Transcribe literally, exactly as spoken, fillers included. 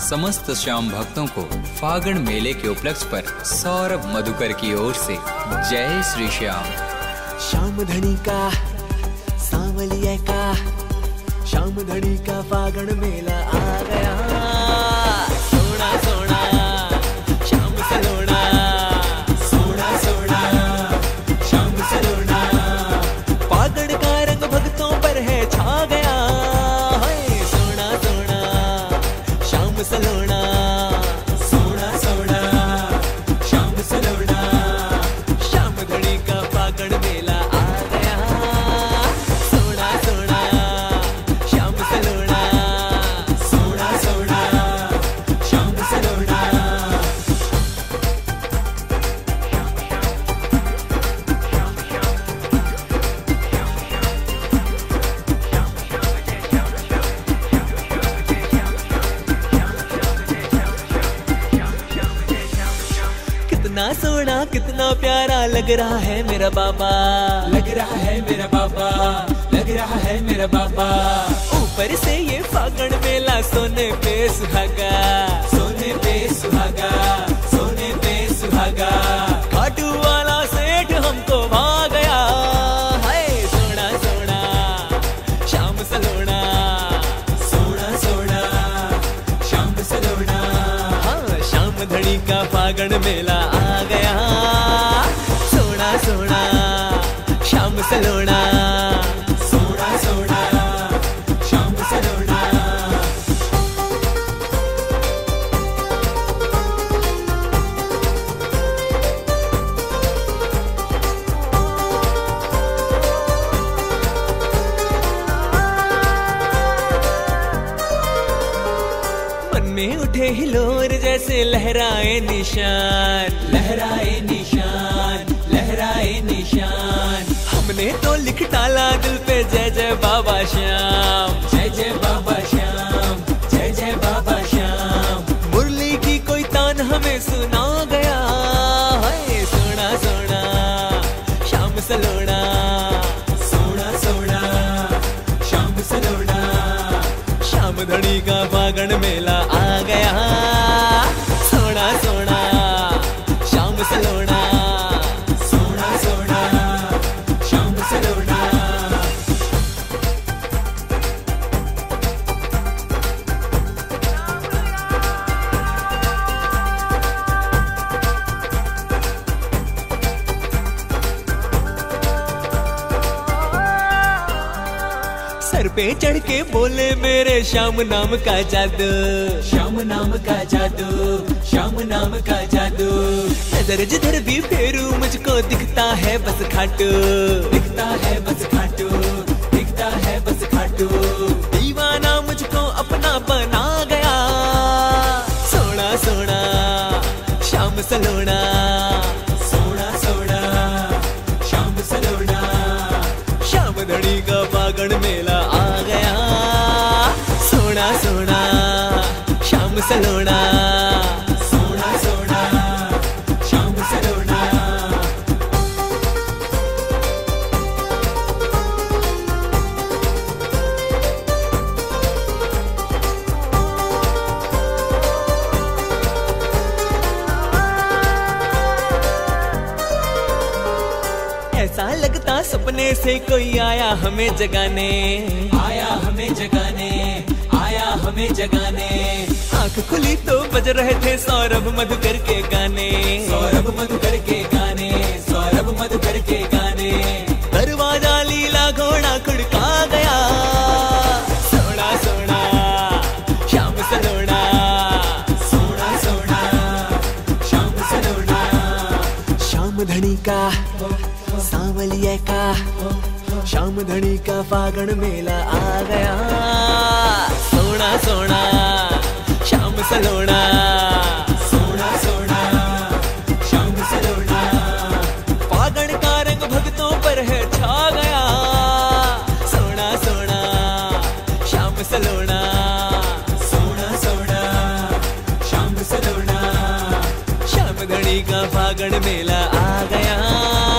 समस्त श्याम भक्तों को फागण मेले के उपलक्ष्य पर सौरभ मधुकर की ओर से जय श्री श्याम। श्याम धनी का सांवलिया का श्याम धनी का फागण मेला आ गया। सोना सोना श्याम सलोना, सोना सोना श्याम सलोना, फागण का रंग भक्तों पर है छा गया। सोना सोना श्याम सलोना, सोना सोना श्याम सलोना, श्याम धनी का फागण मेला आ गया। सोना सोना श्याम सलोना, सोना सोना श्याम सलोना। कितना सोना कितना प्यारा लग रहा है मेरा बाबा, लग रहा है मेरा बाबा, लग रहा है मेरा बाबा। ऊपर से ये फागण मेला सोने पे सुहागा, सोने पे सुहागा, सोने पे सुहागा। खाटू वाला सेठ हमको भा गया। हाय सोना सोना श्याम सलोना, सोना सोना श्याम सलोना। हाँ श्याम धनी का फागण मेला आ गया। सोना सोना श्याम सलोना, सोना सोना श्याम सलोना। मन में उठे हिलोर जैसे लहराए निशान, लहराए निशान, लहराए निशान। हमने तो लिख डाला दिल पे जय जय बाबा श्याम, जय जय बाबा श्याम, जय जय बाबा श्याम। मुरली की कोई तान हमें सुना गया। हाय सोना सोना श्याम सलोना, सोना सोना श्याम सलोना। श्याम धनी का फागण मेला आ गया। सोना सोना श्याम सलोना, सोना सोना श्याम सलोना। सर पे चढ़ के बोले मेरे श्याम नाम का जादू, श्याम नाम का जादू, श्याम नाम का जादू। नजर जिधर भी फेरू मुझको दिखता है बस खाटू, दिखता है बस खाटू, दिखता है बस खाटू। दीवाना मुझको अपना बना गया। सोना सोना श्याम सलोना, सोना सोना श्याम सलोना। श्याम धनी का फागण मेला आ गया। सोना सोना श्याम सलोना, सोना सोना श्याम सलोना। ऐसा लगता सपने से कोई आया हमें जगाने, आया हमें जगाने, आया हमें जगाने। आंख खुली तो बज रहे थे सौरभ मधुकर के गाने, सौरभ मधुकर के गाने, सौरभ मधुकर के गाने। दरवाजा लीला घोड़ा खुड़का गया। सोना सोना श्याम सलोना, सोना सोना श्याम सलोना। श्याम धनी का सांवलिया का श्याम धनी का फागण मेला आ गया। सोना सोना श्याम सलोना, सोना सोना श्याम सलोना। फागण का रंग भक्तों पर है छा गया। सोना सोना श्याम सलोना, सोना सोना श्याम सलोना। श्याम धनी का फागण मेला आ गया।